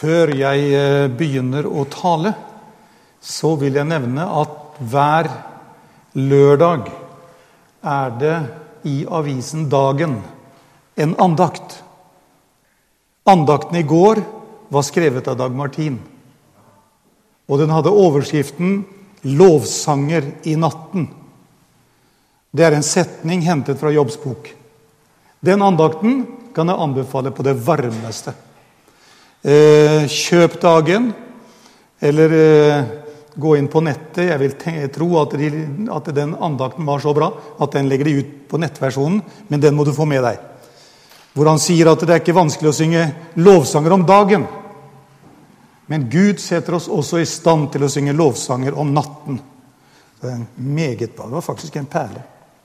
Før jeg begynner å tale, så vil jeg nevne at hver lørdag det i avisen Dagen en andakt. Andakten i går var skrevet av Dag Martin, og den hadde overskriften «Lovsanger i natten». Det en setning hentet fra Jobbs bok. Den andakten kan jeg anbefale på det varmeste. Kjøp Dagen, eller gå inn på nettet. Jeg vil tro at den andakten var så bra at den legger de ut på nettversjonen, men den må du få med deg. Hvor han sier at det ikke vanskelig å synge lovsanger om dagen, men Gud setter oss også i stand til å synge lovsanger om natten. Det meget bra. Det var faktisk en perle.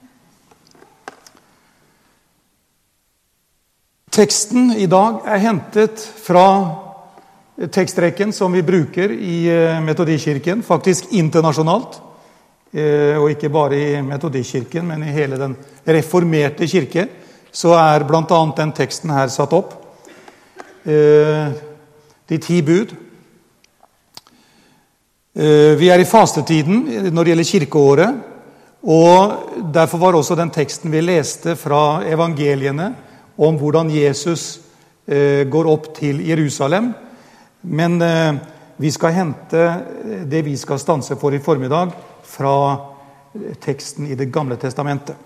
Teksten i dag hentet fra tekstrekken som vi bruker i Metodikirken, faktisk internasjonalt, og ikke bare i Metodikirken, men i hele den reformerte kirke, så blant annet den teksten her satt opp. De 10 bud. Vi i fastetiden når det gjelder kirkeåret, og derfor var også den teksten vi leste fra evangeliene om hvordan Jesus går opp til Jerusalem. Men vi skal hente det vi skal stanse for i formiddag fra teksten i det gamle testamentet.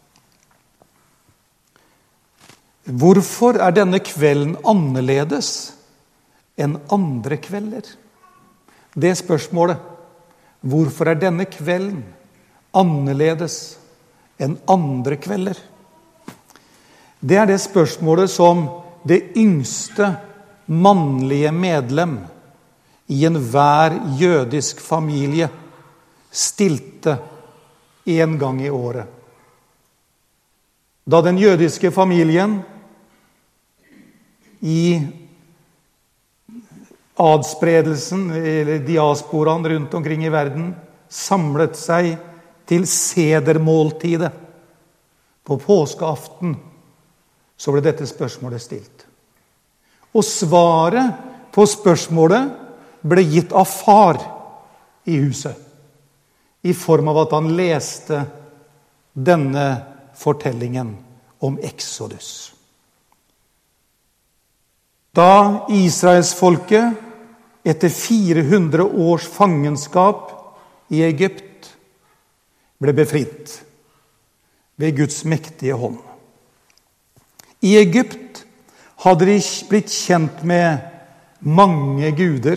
Hvorfor denne kvelden annerledes enn andre kvelder? Det spørsmålet. Hvorfor denne kvelden annerledes enn andre kvelder? Det det spørsmålet som det yngste mannlige medlem i enhver jødisk familie stilte en gang i året. Da den jødiske familien i adspredelsen eller diasporaen rundt omkring i verden samlet seg til sedermåltidet på påskeaften, så ble dette spørsmålet stilt. Og svaret på spørsmålet ble gitt av far i huset, i form av at han leste denne fortellingen om Exodus. Da Israelsfolket etter 400 års fangenskap i Egypt ble befridd ved Guds mektige hånd. I Egypt hadde de blitt kjent med mange guder,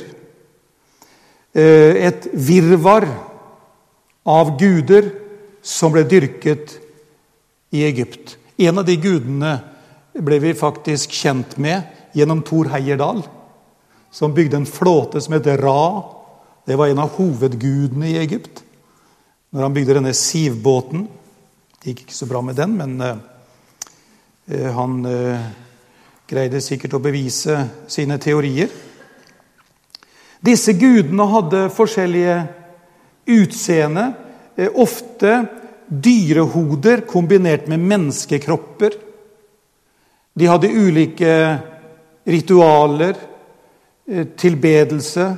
et virvar av guder som ble dyrket i Egypt. En av de gudene ble vi faktisk kjent med gjennom Thor Heyerdahl, som bygde en flåte som heter Ra. Det var en av hovedgudene i Egypt. Når han bygde denne sivbåten, det gikk ikke så bra med den, men han greide sikkert å bevise sine teorier. Disse gudene hadde forskjellige utseende, ofte dyrehoder kombinert med menneskekropper. De hadde ulike ritualer, tilbedelse,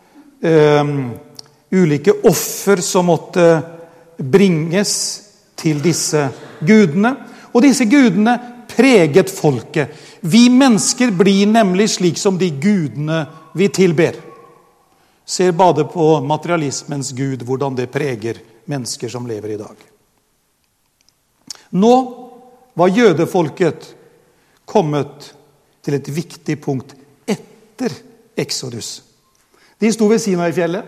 ulike offer som måtte bringes til disse gudene. Og disse gudene preget folket. Vi mennesker blir nemlig slik som de gudene vi tilber. Ser bare på materialismens gud, hvordan det preger mennesker som lever i dag. Nå var jødefolket kommet til et viktig punkt etter Exodus. De sto ved Sinai-fjellet,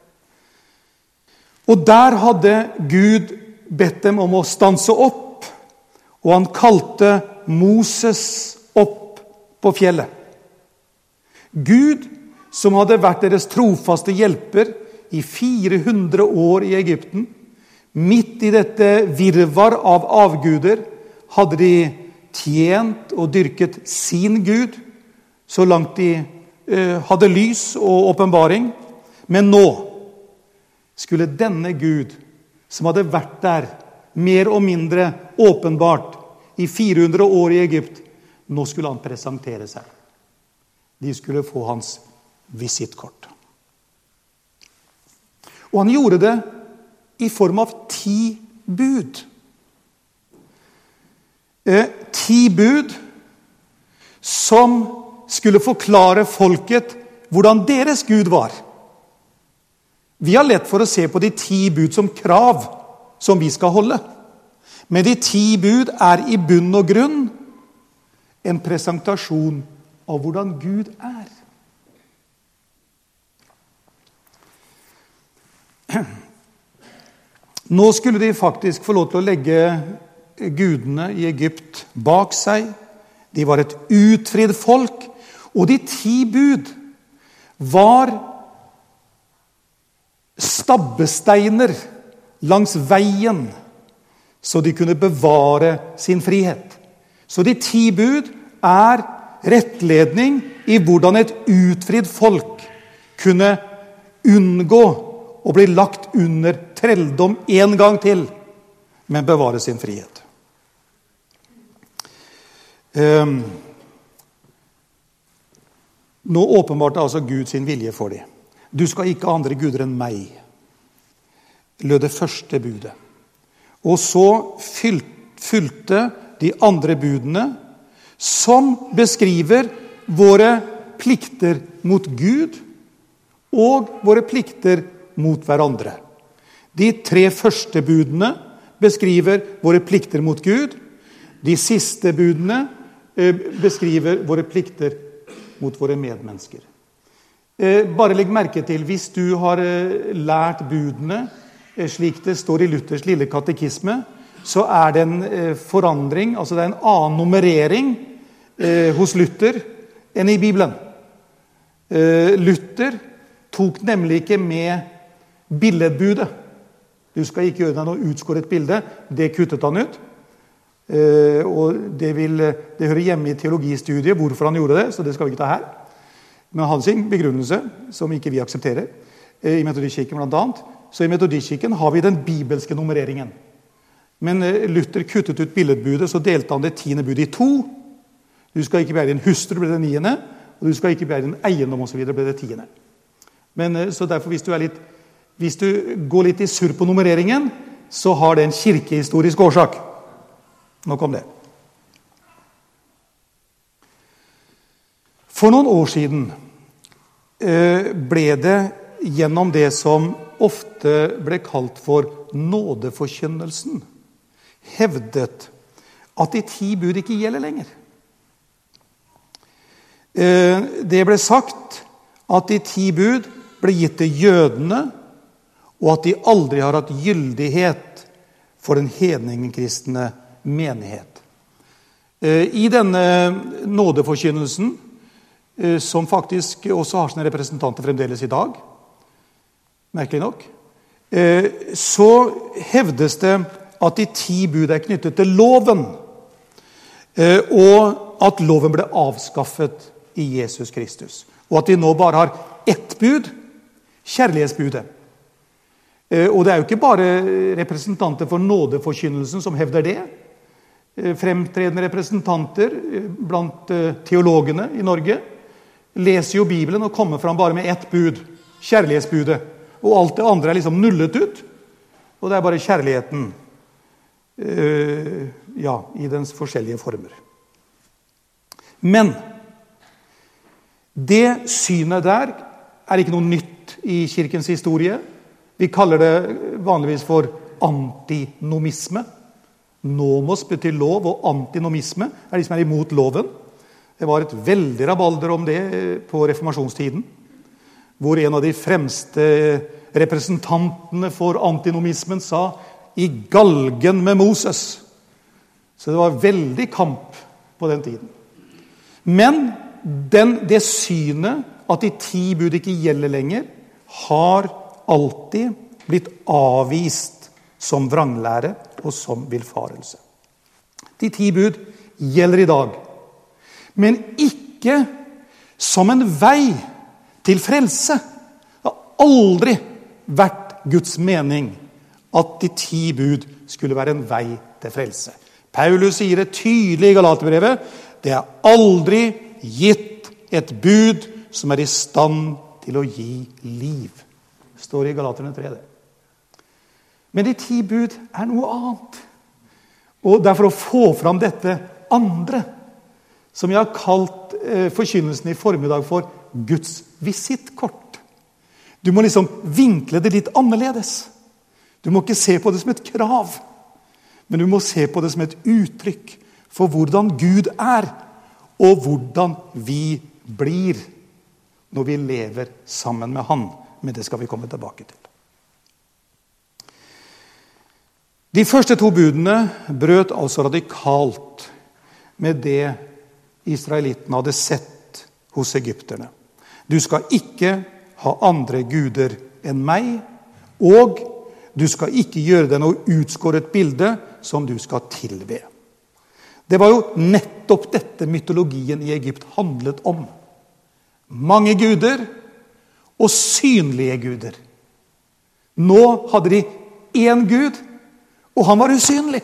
og der hadde Gud bedt dem om å stanse opp, og han kalte Moses opp på fjellet. Gud, som hadde vært deres trofaste hjelper i 400 år i Egypten, midt i dette virvar av avguder, hadde de tjent og dyrket sin Gud, så langt de hadde lys og åpenbaring. Men nå skulle denne Gud, som hadde vært der mer og mindre åpenbart i 400 år i Egypt, nå skulle han presentere seg. de skulle få hans visittkort. Og han gjorde det i form av 10 bud. 10 bud som skulle forklare folket hvordan deres Gud var. Vi har lett for å se på de 10 bud som krav som vi skal holde. Men de 10 bud er i bunn og grunn en presentasjon av hvordan Gud er. Nå skulle de faktisk få lov til å legge gudene i Egypt bak seg. De var et utfridd folk, og de 10 bud var stabbesteiner langs veien, så de kunne bevare sin frihet. Så de 10 bud er rettledning i hvordan et utfridd folk kunne unngå å bli lagt under trelldom en gang til, men bevare sin frihet. Nå åpenbarte altså Gud sin vilje for dem. Du skal ikke ha andre guder enn meg, lød det første budet. Og så fylte de andre budene, som beskriver våre plikter mot Gud og våre plikter mot hverandre. De 3 første budene beskriver våre plikter mot Gud. De siste budene beskriver våre plikter mot våre medmennesker. Bare legg merke til, hvis du har lært budene, slik det står i Luthers lille katekisme, så er det en forandring, altså det er en annen nummerering hos Luther enn i Bibelen. Luther tok nemlig ikke med billedbudet. Du skal ikke gjøre deg noe utskåret bilde. Det kuttet han ut. Og det hører hjemme i teologistudiet hvorfor han gjorde det, så det skal vi ikke ta her. Men han hadde sin begrunnelse, som ikke vi aksepterer, i metodistkirken blant annet. Så i metodistkirken har vi den bibelske nummereringen. Men Luther kuttet ut billedbudet, så delte han det 10. budet i 2. Du skal ikke begjære din hustru, ble det 9. Og du skal ikke begjære din eiendom, og så videre, ble det 10. Men så derfor, hvis du går litt i surr på nummereringen, så har det en kirkehistorisk årsak. Nok om det. For noen år siden ble det gjennom det som ofte ble kalt for nådeforkynnelsen, hevdet at de 10 bud ikke gjelder lenger. Det ble sagt at de 10 bud ble gitt til jødene, og at de aldri har hatt gyldighet for den hedningekristne menighet. I denne nådeforkynnelsen, som faktisk også har sine representanter fremdeles i dag, merkelig nok, så hevdes det at de 10 bud er knyttet til loven, og at loven ble avskaffet i Jesus Kristus, og at de nå bare har ett bud, kjærlighetsbudet. Og det er jo ikke bare representanter for nådeforkynnelsen som hevder det. Fremtredende representanter blant teologene i Norge leser jo Bibelen og kommer fram bare med ett bud, kjærlighetsbudet. Og alt det andre er liksom nullet ut, og det er bare kjærligheten i dens forskjellige former. Men det synet der er ikke noe nytt i kirkens historie. Vi kaller det vanligvis for antinomisme. Nomos betyr lov, og antinomisme er de som er imot loven. Det var et veldig rabalder om det på reformasjonstiden, hvor en av de fremste representantene for antinomismen sa «i galgen med Moses». Så det var veldig kamp på den tiden. Men det synet at de 10 bud ikke gjelder lenger, har alltid blitt avvist som vranglære og som villfarelse. De 10 bud gjelder i dag, men ikke som en vei til frelse. Det har aldri vært Guds mening at de 10 bud skulle være en vei til frelse. Paulus sier det tydelig i Galaterbrevet, det er aldri gitt et bud som i stand til å gi liv. Det står i Galaterne 3 det. Men de 10 bud noe annet. Og derfor å få fram dette andre, som jeg har kalt forkynnelsen i formiddag for Guds visittkort. Du må liksom vinkle det litt annerledes. Du må ikke se på det som et krav, men du må se på det som et uttrykk for hvordan Gud og hvordan vi blir når vi lever sammen med Han. Men det skal vi komme tilbake til. De første 2 budene brøt altså radikalt med det israelittene hadde sett hos egypterne. Du skal ikke ha andre guder enn meg, og du skal ikke gjøre deg noe utskåret bilde som du skal tilbe. Det var jo nettopp dette mytologien i Egypt handlet om. Mange guder og synlige guder. Nå hadde de én Gud, og han var usynlig.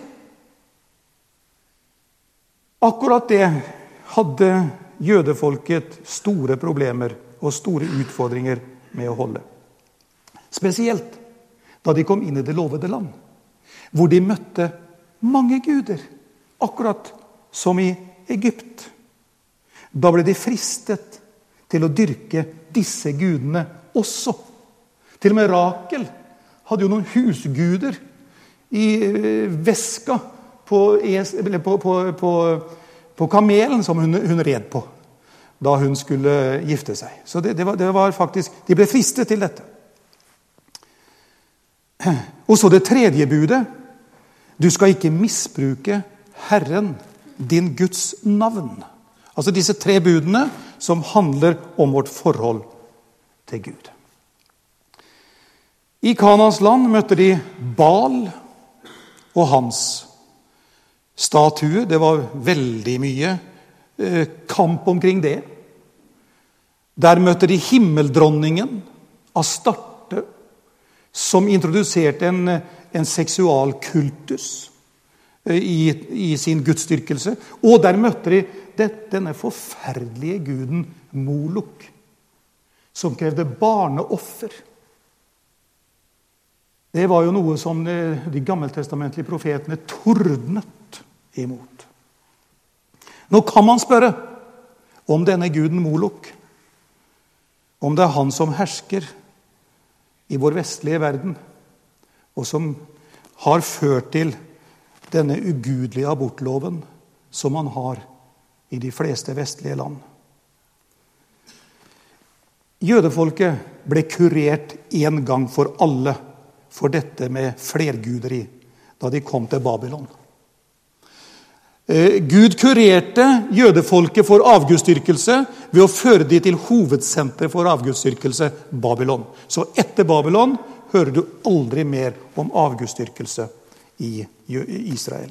Akkurat det hadde jødefolket store problemer og store utfordringer med å holde. Spesielt da de kom inn i det lovede land, hvor de møtte mange guder, akkurat som i Egypt. Da ble de fristet til å dyrke disse gudene også. Til og med Rakel hadde jo noen husguder i veska på kamelen som hun red på da hun skulle gifte seg. Så det var faktisk, de ble fristet til dette. Og så det 3. budet. Du skal ikke misbruke Herren, din Guds navn. Altså disse 3 budene som handler om vårt forhold til Gud. I Kanans land møtte de Baal og hans statue. Det var veldig mye kamp omkring det. Der møtte de himmeldronningen Astarte, som introduserte en seksualkultus i sin gudsdyrkelse. Og der møtte de denne forferdelige guden Molok, som krevde barneoffer. Det var jo noe som de gammeltestamentlige profetene tordnet imot. Nå kan man spørre om denne guden Molok, om det han som hersker i vår vestlige verden, og som har ført til denne ugudelige abortloven som man har i de fleste vestlige land. Jødefolket ble kurert en gang for alle for dette med flerguderi da de kom til Babylon. Gud kurerte jødefolket for avgudsdyrkelse ved å føre de til hovedsenteret for avgudsdyrkelse, Babylon. Så etter Babylon hører du aldri mer om avgudsdyrkelse i Israel.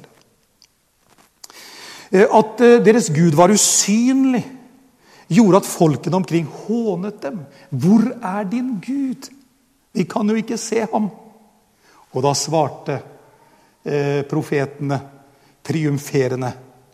At deres Gud var usynlig, gjorde at folkene omkring hånet dem. Hvor din Gud? Vi kan jo ikke se ham. Og da svarte profetene triumferende: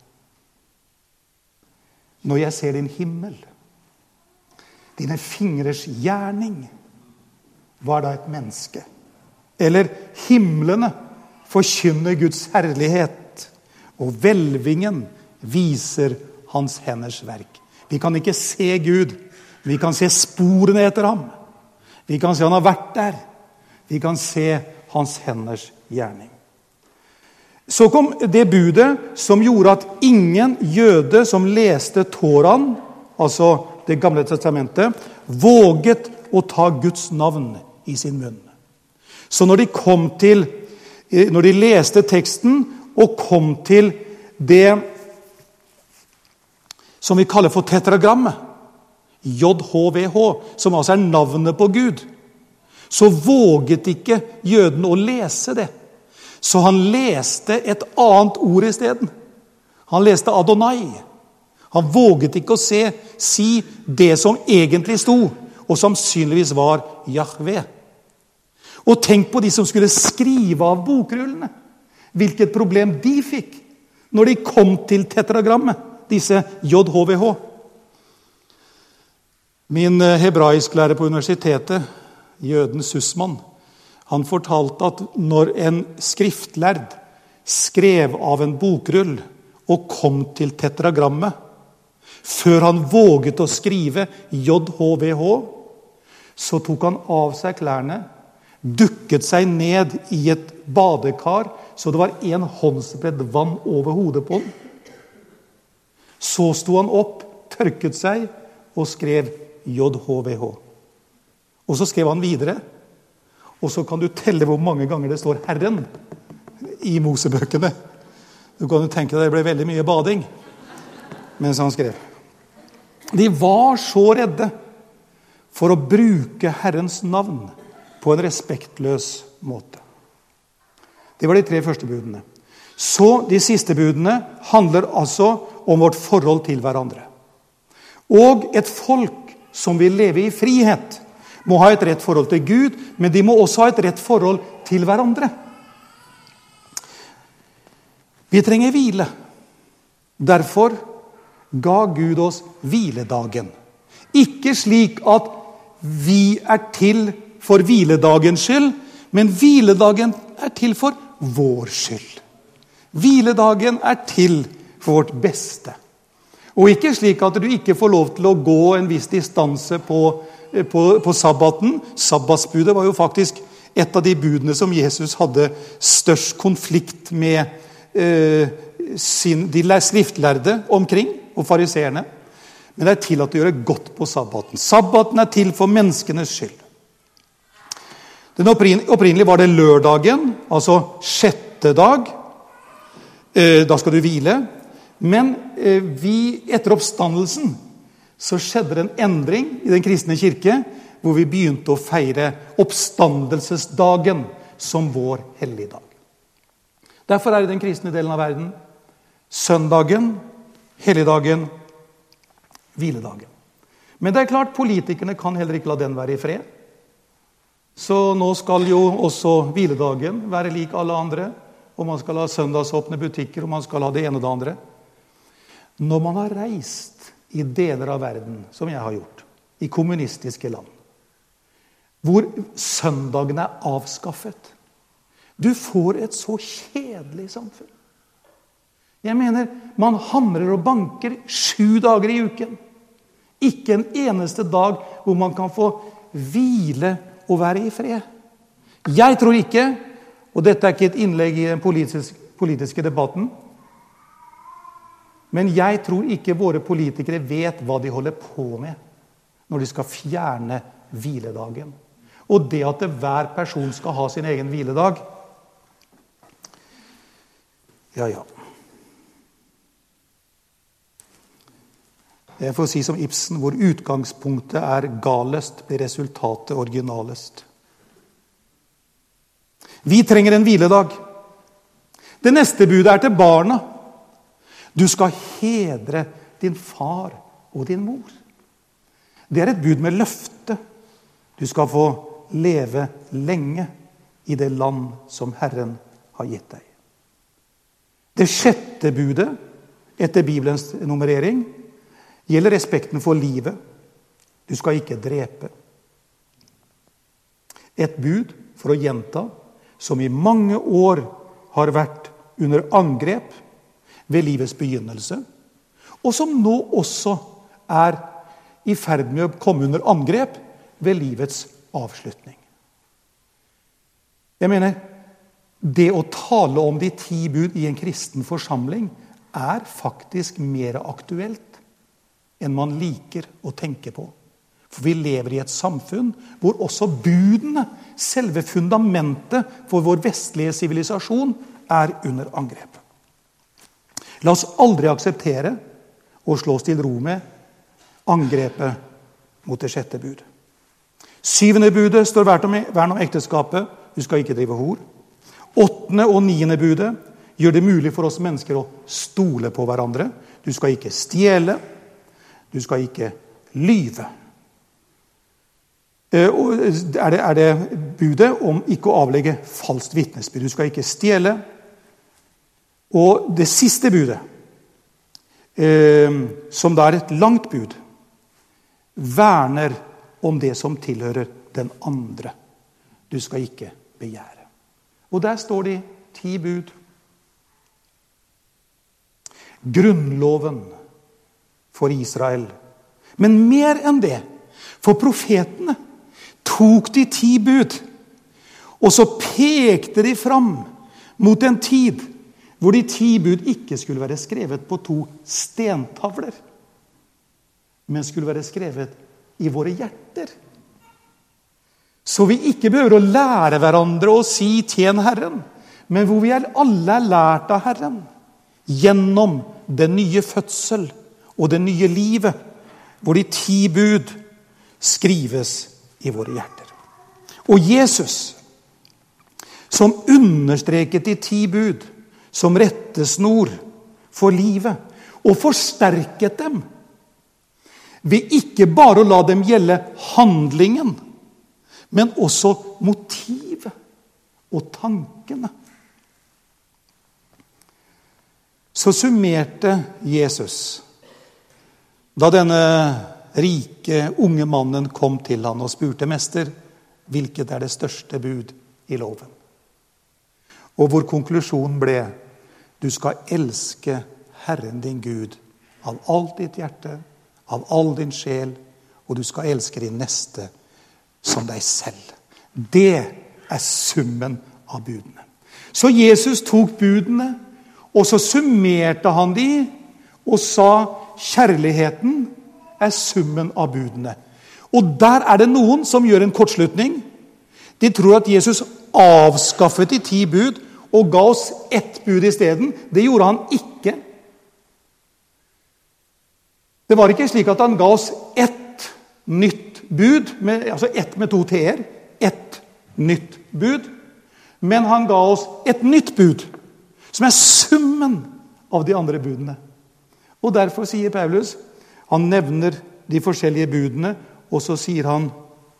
når jeg ser din himmel, dine fingres gjerning, var da et menneske? Eller himlene forkynner Guds herlighet, og hvelvingen viser hans henders verk. Vi kan ikke se Gud, vi kan se sporene etter ham. Vi kan se han har vært der. Vi kan se hans henders gjerning. Så kom det budet som gjorde at ingen jøde som leste Toraen, altså det gamle testamentet, våget å ta Guds navn i sin munn. Så når de leste teksten og kom til det som vi kaller for tetragrammet, JHVH, som altså navnet på Gud, så våget ikke jøden å lese det. Så han leste et annet ord i stedet. Han leste Adonai. Han våget ikke å si det som egentlig sto, og sannsynligvis var Jahve. Og tenk på de som skulle skrive av bokrullene. Hvilket problem de fikk når de kom til tetragrammet, disse JHVH. Min hebraisklærer på universitetet, jøden Sussman, han fortalte at når en skriftlærd skrev av en bokrull og kom til tetragrammet, før han våget å skrive JHVH, så tok han av seg klærne, dukket seg ned i et badekar, så det var en håndsbredd vann over hodet på den. Så sto han opp, tørket seg og skrev JHVH. Og så skrev han videre, og så kan du telle hvor mange ganger det står Herren i Mosebøkene. Du kan jo tenke deg det ble veldig mye bading mens han skrev. De var så redde for å bruke Herrens navn på en respektløs måte. Det var de 3 første budene. Så de siste budene handler altså om vårt forhold til hverandre. Og et folk som vil leve i frihet må ha et rett forhold til Gud, men de må også ha et rett forhold til hverandre. Vi trenger hvile. Derfor ga Gud oss hviledagen. Ikke slik at vi er til for hviledagens skyld, men hviledagen er til for vår skyld. Hviledagen er til for vårt beste. Og ikke slik at du ikke får lov til å gå en viss distanse på sabbaten. Sabbatsbudet var jo faktisk et av de budene som Jesus hadde størst konflikt med de skriftlærde omkring, og fariseerne. Men det er tillatt å gjøre godt på sabbaten. Sabbaten er til for menneskenes skyld. Den opprinnelig var det lørdagen, altså 6. dag. Da skal du hvile. Men etter oppstandelsen så skjedde det en endring i den kristne kirke, hvor vi begynte å feire oppstandelsesdagen som vår helligdag. Derfor er det den kristne delen av verden søndagen, helligdagen, hviledagen. Men det er klart, politikerne kan heller ikke la den være i fred. Så nå skal jo også hviledagen være lik alle andre, og man skal ha søndagsåpne butikker, og man skal ha det ene og det andre. Når man har reist i deler av verden, som jeg har gjort, i kommunistiske land, hvor søndagen er avskaffet, du får et så kjedelig samfunn. Jeg mener, man hamrer og banker 7 dager i uken. Ikke en eneste dag hvor man kan få hvile og være i fred. Jeg tror ikke, og dette er ikke et innlegg i den politiske debatten, men jeg tror ikke våre politikere vet hva de holder på med når de skal fjerne hviledagen. Og det at hver person skal ha sin egen hviledag, ja. Jeg får si som Ibsen, hvor utgangspunktet er galest, blir resultatet originalest. Vi trenger en hviledag. Det neste budet er til barna. Du skal hedre din far og din mor. Det er et bud med løfte. Du skal få leve lenge i det land som Herren har gitt deg. Det 6. budet, etter Bibelens nummerering, gjelder respekten for livet. Du skal ikke drepe. Et bud, for å gjenta, som i mange år har vært under angrep ved livets begynnelse, og som nå også er i ferd med å komme under angrep ved livets avslutning. Jeg mener, det å tale om de 10 bud i en kristen forsamling er faktisk mer aktuelt enn man liker å tenke på. For vi lever i et samfunn hvor også budene, selve fundamentet for vår vestlige sivilisasjon, er under angrep. La oss aldri akseptere og slå oss til ro med angrepet mot det 6. bud. 7. budet står vern om ekteskapet. Du skal ikke drive hor. 8. og 9. budet gjør det mulig for oss mennesker å stole på hverandre. Du skal ikke stjele. Du skal ikke lyve. Er det budet om ikke å avlegge falskt vitnesbyrd. Du skal ikke stjele. Og det siste budet, som da er et langt bud, verner om det som tilhører den andre. Du skal ikke begjære. Og der står de 10 bud. Grunnloven for Israel. Men mer enn det, for profetene tok de 10 bud, og så pekte de fram mot en tid hvor de 10 bud ikke skulle være skrevet på 2 stentavler, men skulle være skrevet i våre hjerter. Så vi ikke behøver å lære hverandre å si «Tjen Herren», men hvor vi alle er lært av Herren, gjennom den nye fødsel og det nye livet, hvor de 10 bud skrives i våre hjerter. Og Jesus, som understreket de 10 bud som rettesnor for livet, og forsterket dem, ved ikke bare å la dem gjelde handlingen, men også motivet og tankene. Så summerte Jesus, da denne rike, unge mannen kom til han og spurte mester, hvilket er det største bud i loven? Og hvor konklusjonen ble, du skal elske Herren din Gud av alt ditt hjerte, av all din sjel, og du skal elske din neste som deg selv. Det er summen av budene. Så Jesus tok budene, og så summerte han de, og sa, kjærligheten er summen av budene. Og der er det noen som gjør en kortslutning. De tror at Jesus avskaffet de 10 bud, og ga oss 1 bud i stedet. Det gjorde han ikke. Det var ikke slik at han ga oss 1 nytt bud, altså 1 med 2 t-er, 1 nytt bud, men han ga oss 1 nytt bud, som er summen av de andre budene. Og derfor sier Paulus, han nevner de forskjellige budene, og så sier han,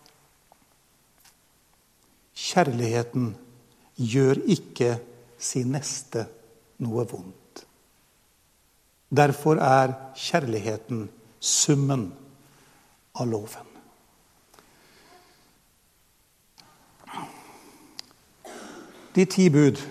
kjærligheten gjør ikke sin neste noe vondt. Derfor er kjærligheten summen av loven. De 10 bud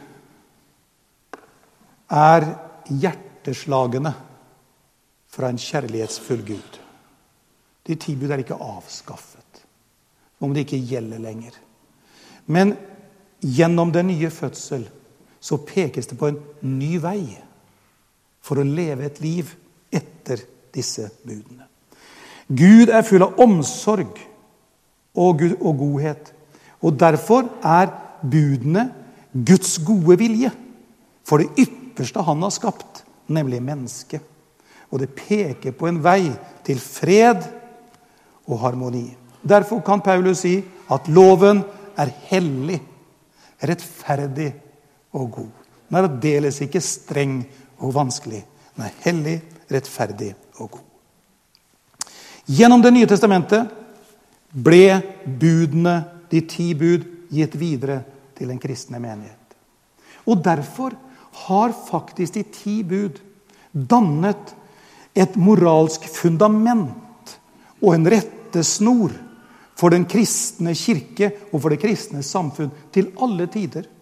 er hjerteslagene fra en kjærlighetsfull Gud. De 10 bud er ikke avskaffet, om det ikke gjelder lenger. Men gjennom den nye fødsel så pekes det på en ny vei for å leve et liv etter disse budene. Gud er full av omsorg og godhet, og derfor er budene Guds gode vilje for det ypperste han har skapt, nemlig mennesket. Og det peker på en vei til fred og harmoni. Derfor kan Paulus si at loven er hellig, rettferdig og god. Den er aldeles ikke streng og vanskelig. Den er hellig, rettferdig og god. Gjennom det nye testamentet ble budene, de 10 bud, gitt videre til en kristne menighet. Og derfor har faktisk de 10 bud dannet et moralsk fundament og en rettesnor for den kristne kirke og for det kristne samfunn til alle tider.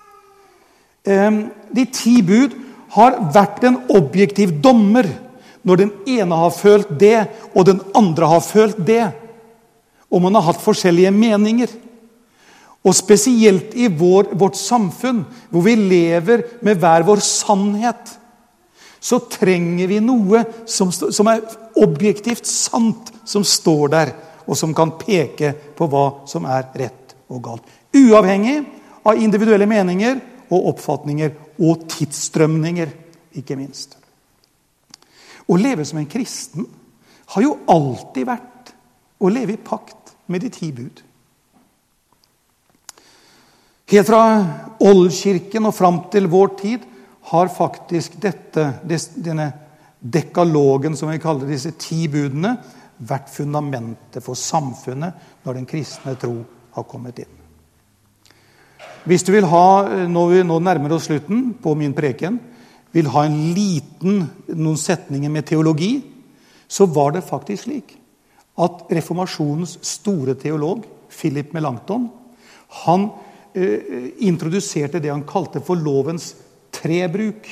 De 10 bud har vært en objektiv dommer når den ene har følt det, og den andre har følt det. Og man har hatt forskjellige meninger. Og spesielt i vårt samfunn, hvor vi lever med hver vår sannhet, så trenger vi noe som er objektivt sant, som står der, og som kan peke på hva som er rett og galt. Uavhengig av individuelle meninger og oppfatninger og tidsstrømninger, ikke minst. Å leve som en kristen har jo alltid vært å leve i pakt med de 10 bud. Helt fra oldkirken og frem til vår tid har faktisk denne dekalogen, som vi kaller disse 10 budene, vært fundamentet for samfunnet når den kristne tro har kommet inn. Hvis du vil ha, når vi nå nærmer oss slutten på min preken, vil ha noen setninger med teologi, så var det faktisk slik at reformasjonens store teolog, Philip Melanchthon, han introduserte det han kalte for lovens trebruk.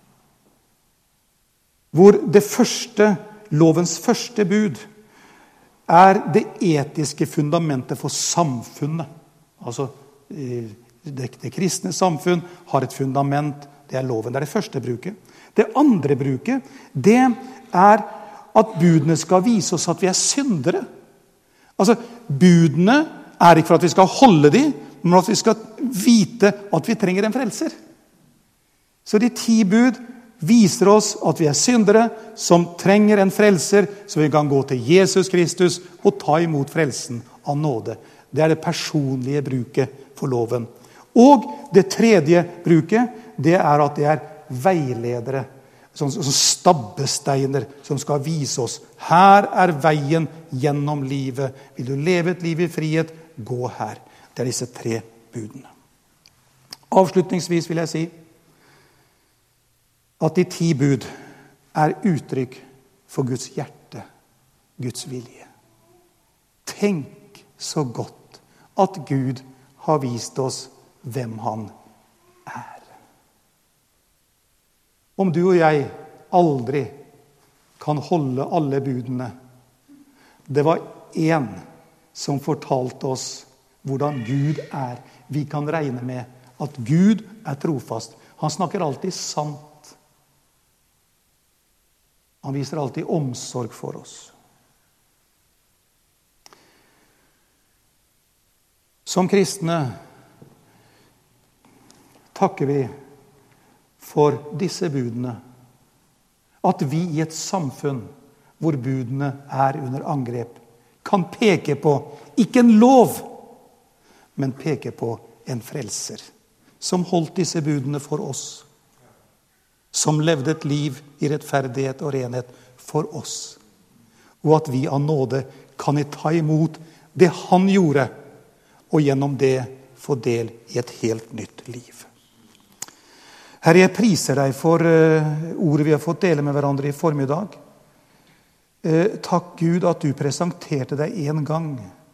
Hvor lovens første bud det etiske fundamentet for samfunnet. Altså, det kristne samfunn har et fundament, det loven, det det første bruket. Det andre bruket, det at budene skal vise oss at vi syndere. Altså, budene ikke for at vi skal holde dem, men at vi skal vite at vi trenger en frelser. Så de 10 bud viser oss at vi syndere som trenger en frelser, så vi kan gå til Jesus Kristus og ta imot frelsen av nåde. Det det personlige bruket for loven. Og det tredje bruket, det at det veiledere, som stabbesteiner som skal vise oss. Her veien gjennom livet. Vil du leve et liv i frihet, gå her. Det disse 3 budene. Avslutningsvis vil jeg si at de 10 bud uttrykk for Guds hjerte, Guds vilje. Tenk så godt at Gud har vist oss hvem han Om du og jeg aldri kan holde alle budene. Det var en som fortalte oss hvordan Gud Vi kan regne med at Gud trofast. Han snakker alltid sant. Han viser alltid omsorg for oss. Som kristne takker vi for disse budene. At vi i et samfunn hvor budene under angrep, kan peke på, ikke en lov, men peke på en frelser, som holdt disse budene for oss, som levde et liv i rettferdighet og renhet for oss, og at vi av nåde kan ta imot det han gjorde, og gjennom det få del i et helt nytt liv. Herre, jeg priser deg for ordet vi har fått dele med hverandre i formiddag. Takk Gud at du presenterte deg en gang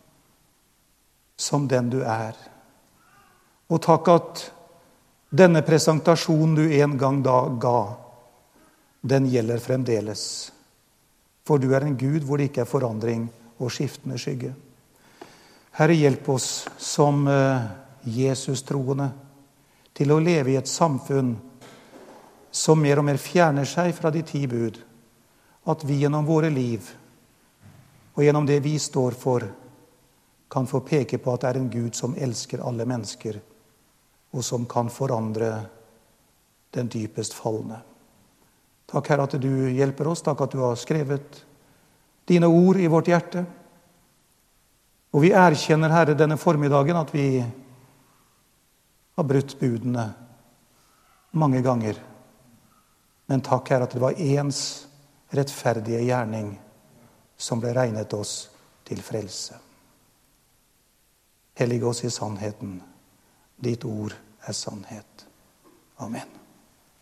som den du Og takk at denne presentasjonen du en gang da ga, den gjelder fremdeles. For du en Gud hvor det ikke forandring og skiftende skygge. Herre, hjelp oss som Jesus-troende til å leve i et samfunn som mer og mer fjerner seg fra de 10 bud, at vi gjennom våre liv og gjennom det vi står for kan få peke på at det en Gud som elsker alle mennesker og som kan forandre den dypest fallende. Takk Herre at du hjelper oss, takk at du har skrevet dine ord i vårt hjerte. Og vi erkjenner Herre denne formiddagen at vi har brutt budene mange ganger. Men takk Herre at det var ens rettferdige gjerning som ble regnet oss til frelse. Hellig oss i sannheten. Ditt ord sannhet. Amen.